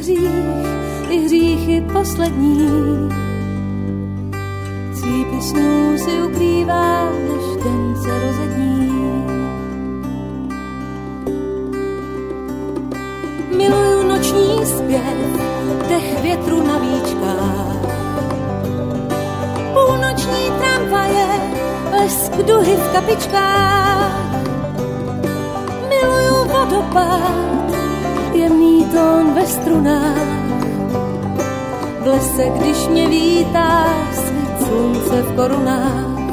i hříchy poslední. Cípy snů si ukrývá, než den se rozední. Miluju noční zpěv, dech větru na víčkách. Půlnoční tramvaje, lesk duhy v kapičkách. Miluju vodopád, jemný tón ve strunách. V lese, když mě vítá, svít slunce v korunách.